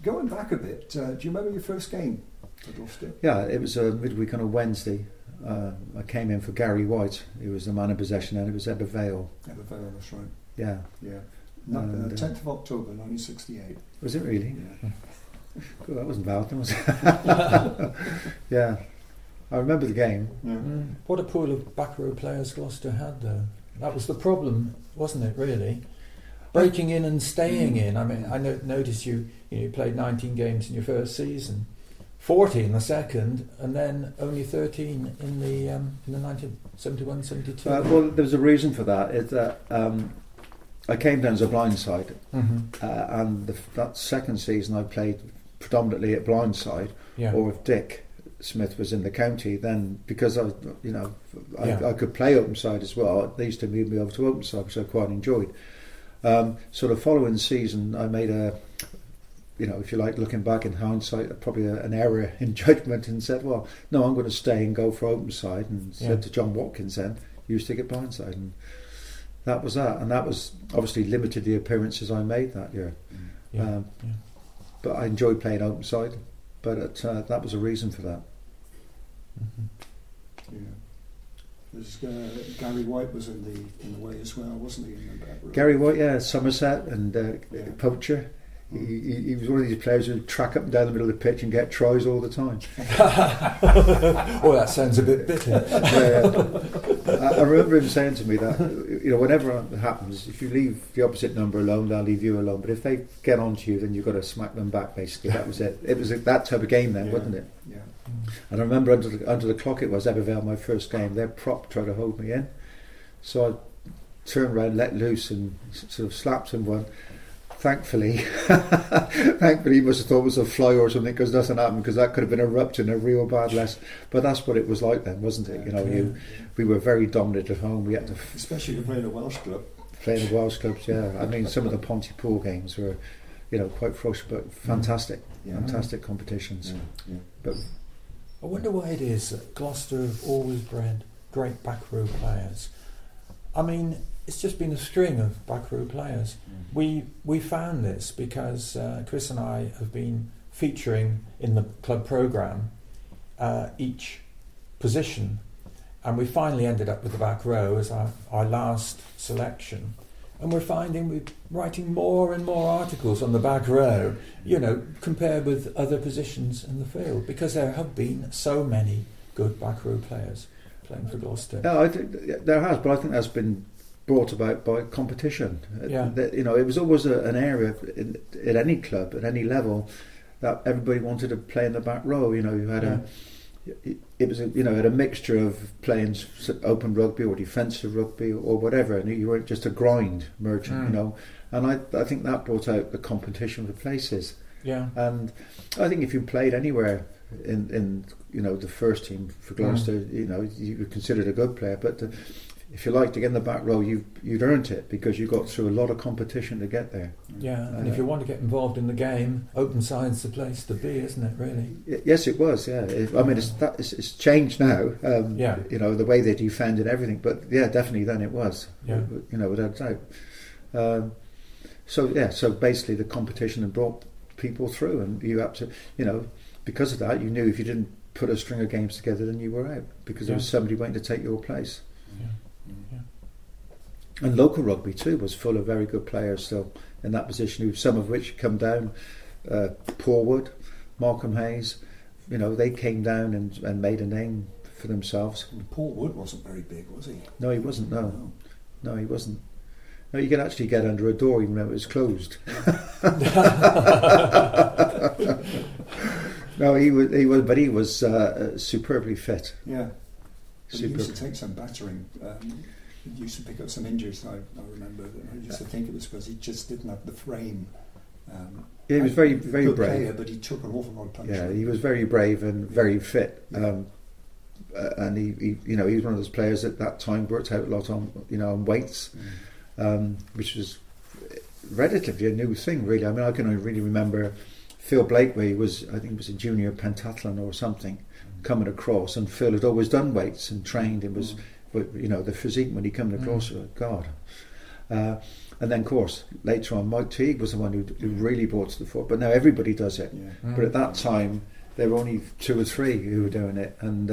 Going back a bit, do you remember your first game for Gloucester? Yeah, it was a midweek on a Wednesday. I came in for Gary White. He was the man in possession, and it was Ebbw Vale. Ebbw Vale, that's right. Yeah. Yeah. 10th of October 1968. Was it really? Yeah. Good, that wasn't bad, was it? Yeah. I remember the game. Yeah. What a pool of back row players Gloucester had, though. That was the problem, wasn't it, really? Breaking in and staying in. I mean, I noticed you played 19 games in your first season, 40 in the second, and then only 13 in the 1971-72. Well, there was a reason for that. It's that I came down as a blindside, and that second season I played predominantly at blindside, or if Dick Smith was in the county, then because I could play open side as well, they used to move me over to open side, which I quite enjoyed. So the following season I made if you like, looking back in hindsight, probably an error in judgment, and said, well, no, I'm going to stay and go for open side, and said to John Watkins then, you stick at blindside, and that was that, and that was obviously limited the appearances I made that year. But I enjoyed playing open side, but that was a reason for that. Yeah. Gary White was in the way as well, wasn't he? In the back row? Gary White, yeah, Somerset and Poacher. He was one of these players who would track up and down the middle of the pitch and get tries all the time. Oh, that sounds a bit bitter. I remember him saying to me that whenever it happens, if you leave the opposite number alone, they'll leave you alone. But if they get onto you, then you've got to smack them back. Basically, that was it. It was that type of game then, wasn't it? Yeah. And I remember under the clock it was Ebbw Vale, my first game. Their prop tried to hold me in, so I turned around, let loose, and sort of slapped him one. Thankfully, he must have thought it was a fly or something, because nothing happened, because that could have been erupting a real bad lesson. But that's what it was like then, wasn't it? We were very dominant at home. We had to, especially playing a Welsh club. Playing the Welsh clubs, yeah. I mean, some of the Pontypool games were, quite ferocious, but fantastic, fantastic competitions. Yeah. But I wonder why it is that Gloucester have always bred great back row players. I mean, it's just been a string of back row players. We found this because Chris and I have been featuring in the club programme each position, and we finally ended up with the back row as our last selection. And we're finding we're writing more and more articles on the back row, compared with other positions in the field, because there have been so many good back row players playing for Gloucester. Yeah, I think there has, but I think that's been brought about by competition. It was always an area at any club, at any level, that everybody wanted to play in the back row. You had it was a mixture of playing open rugby or defensive rugby or whatever, and you weren't just a grind merchant, And I think that brought out the competition for places. Yeah. And I think if you played anywhere in the first team for Gloucester, you were considered a good player, but if you like to get in the back row, you'd earned it, because you got through a lot of competition to get there. Yeah, and if you want to get involved in the game, open side's the place to be, isn't it, really? Yes, it was, yeah. It's changed now, the way they defend and everything, but yeah, definitely then it was, without a doubt. So basically the competition had brought people through, and you had to, because of that, you knew if you didn't put a string of games together, then you were out, because there was somebody waiting to take your place. And local rugby too was full of very good players still in that position, some of which come down. Porwood, Markham Hayes, they came down and made a name for themselves. Porwood wasn't very big, was he? No, he wasn't. No, he wasn't. No, you could actually get under a door even though it was closed. No, he was superbly fit. Yeah, he used to take some battering. He used to pick up some injuries. I remember. I used to think it was because he just didn't have the frame. He was very, very brave, player, but he took an awful lot of punishment. Yeah, he was very brave and very fit. And he was one of those players at that time worked out a lot on weights, which was relatively a new thing, really. I mean, I can only really remember Phil Blakeway I think he was a junior pentathlon or something, coming across, and Phil had always done weights and trained. It was, the physique when he came across, God. And then, of course, later on, Mike Teague was the one who really brought to the fore. But now everybody does it. Yeah. But at that time, there were only 2 or 3 who were doing it. And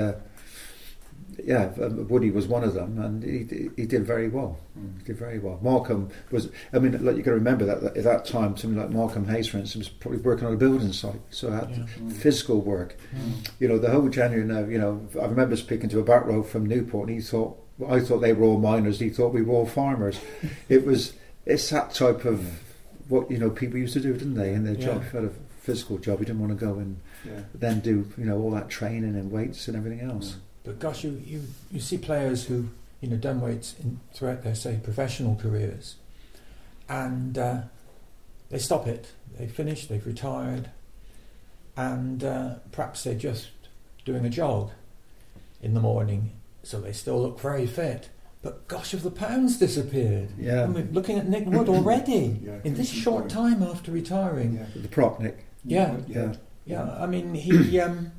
Woody was one of them, and he did very well. He did very well. Malcolm was, I mean, like, you got to remember that at that time, somebody like Malcolm Hayes, for instance, was probably working on a building site, so it had physical work. You know, the whole January now, you know, I remember speaking to a back row from Newport, and I thought they were all miners, he thought we were all farmers. It's that type of what, you know, people used to do, didn't they, in their job. If you had a physical job, you didn't want to go and then do, you know, all that training and weights and everything else. But gosh, you see players who, you know, done weights throughout their, say, professional careers, and they stop it. They finish. They've retired, and perhaps they're just doing a jog in the morning, so they still look very fit. But gosh, have the pounds disappeared? Yeah. I mean, looking at Nick Wood already in this short time after retiring. Yeah. The prop, Nick. Yeah. I mean, he's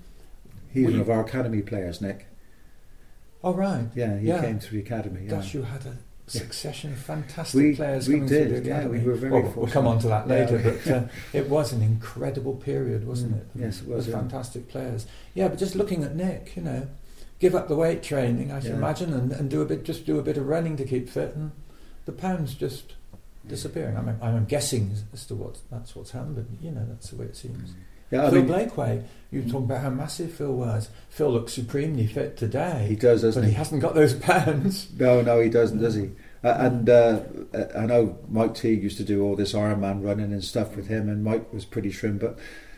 one of our academy players, Nick. Oh, right. Yeah, he came through the academy. Gosh, you had a succession of fantastic players coming through the academy. We were very fortunate. We'll come on to that later, but it was an incredible period, wasn't it? Yes, it was. With fantastic players. Yeah, but just looking at Nick, you know, give up the weight training, I should imagine, and do a bit of running to keep fit, and the pounds just disappearing. I'm guessing as to that's what's happened, but you know, that's the way it seems. Yeah, Phil Blakeway, you were talking about how massive Phil was. Phil looks supremely fit today. He does, doesn't he? But he hasn't got those pounds. No, he doesn't, does he? And I know Mike Teague used to do all this Ironman running and stuff with him, and Mike was pretty trim, but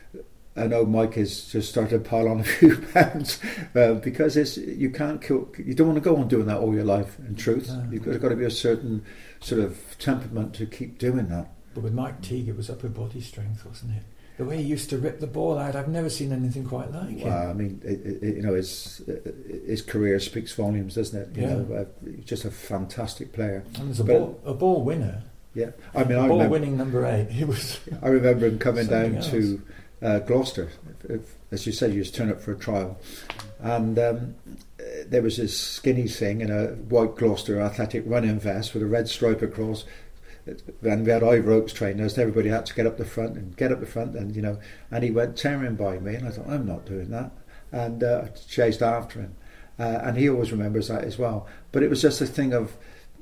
I know Mike has just started to pile on a few pounds because you can't kill. You don't want to go on doing that all your life. In truth, you've got to be a certain sort of temperament to keep doing that. But with Mike Teague, it was upper body strength, wasn't it? The way he used to rip the ball out, I've never seen anything quite like it. Well, I mean, you know, his career speaks volumes, doesn't it? You know, he's just a fantastic player. And there's a ball winner. Yeah, I mean, I remember winning number 8. He was. I remember him coming down to Gloucester. As you said, you just turn up for a trial, and there was this skinny thing in a white Gloucester athletic running vest with a red stripe across. And we had Ivor Oaks trainers, and everybody had to get up the front, and you know, and he went tearing by me, and I thought, I'm not doing that, and I chased after him, and he always remembers that as well. But it was just a thing of,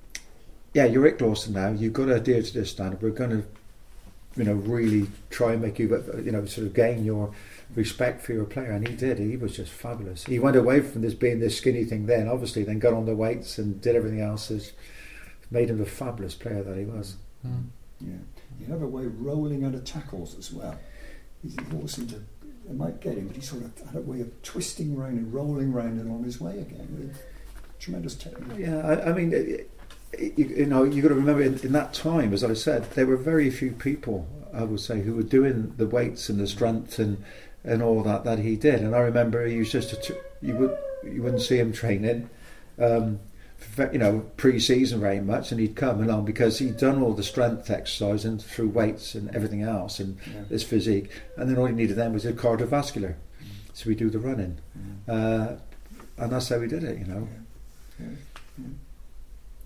you're at Gloucester now, you've got to adhere to this standard. We're going to, you know, really try and make you, you know, sort of gain your respect for your player, and he did. He was just fabulous. He went away from this being this skinny thing then, obviously, then got on the weights and did everything else. Made him the fabulous player that he was. Yeah, he had a way of rolling out of tackles as well. He always seemed to, they might get him, but he sort of had a way of twisting around and rolling around and on his way again. With tremendous technique. Yeah, I mean, you know, you've got to remember in that time, as I said, there were very few people, I would say, who were doing the weights and the strength and all that he did. And I remember he was just you wouldn't see him training. You know, pre-season very much, and he'd come along because he'd done all the strength exercise and through weights and everything else and his physique, and then all he needed then was a cardiovascular, so we do the running, and that's how we did it, you know.